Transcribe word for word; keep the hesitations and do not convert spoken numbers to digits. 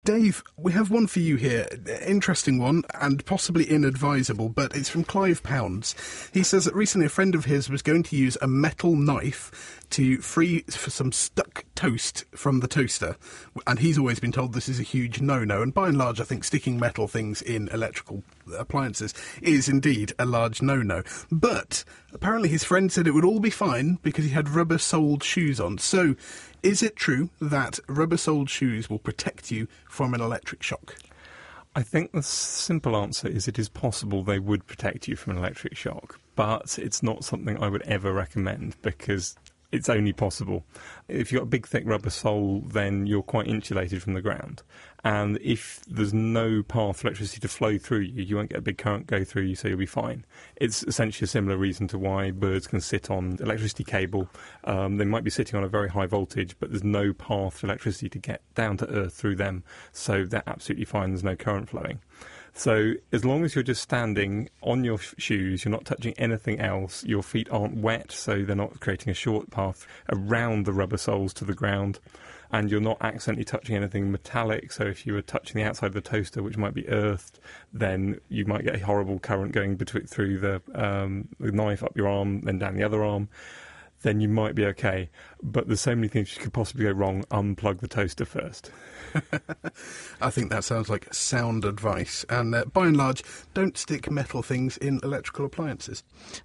Dave, we have one for you here. Interesting one, and possibly inadvisable, but it's from Clive Pounds. He says that recently a friend of his was going to use a metal knife to free for some stuck toast from the toaster, and he's always been told this is a huge no-no, and by and large I think sticking metal things in electrical appliances is indeed a large no-no. But apparently his friend said it would all be fine because he had rubber-soled shoes on. So, is it true that rubber-soled shoes will protect you from an electric shock? I think the simple answer is it is possible they would protect you from an electric shock, but it's not something I would ever recommend because it's only possible. If you've got a big thick rubber sole, then you're quite insulated from the ground. And if there's no path for electricity to flow through you, you won't get a big current go through you, so you'll be fine. It's essentially a similar reason to why birds can sit on electricity cable. Um, they might be sitting on a very high voltage, but there's no path for electricity to get down to earth through them, so they're absolutely fine, there's no current flowing. So as long as you're just standing on your sh- shoes, you're not touching anything else, your feet aren't wet, so they're not creating a short path around the rubber soles to the ground, and you're not accidentally touching anything metallic, so if you were touching the outside of the toaster, which might be earthed, then you might get a horrible current going between, through the, um, the knife up your arm, then down the other arm, then you might be okay. But there's so many things you could possibly go wrong. Unplug the toaster first. I think that sounds like sound advice. And uh, by and large, don't stick metal things in electrical appliances.